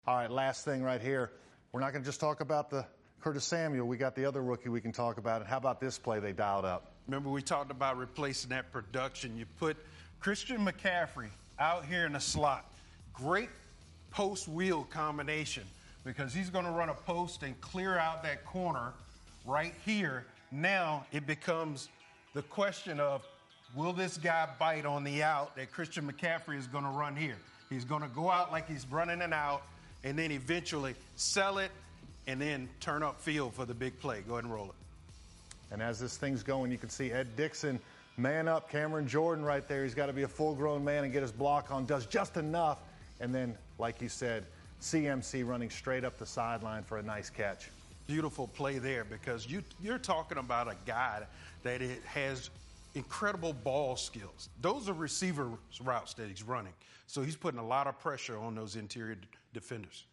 All right, last thing right here. We're not going to just talk about the Curtis Samuel. We got the other rookie we can talk about. And how about this play they dialed up? Remember, we talked about replacing that production. You put Christian McCaffrey out here in the slot. Great post-wheel combination because he's going to run a post and clear out that corner right here. Now it becomes the question of, will this guy bite on the out that Christian McCaffrey is going to run here? He's going to go out like he's running an out and then eventually sell it and then turn up field for the big play. Go ahead and roll it. And as this thing's going, you can see Ed Dickson, man up, Cameron Jordan right there. He's got to be a full-grown man and get his block on, does just enough. And then, like you said, CMC running straight up the sideline for a nice catch. Beautiful play there because you're talking about a guy that has incredible ball skills. Those are receiver routes that he's running. So he's putting a lot of pressure on those interior defenders.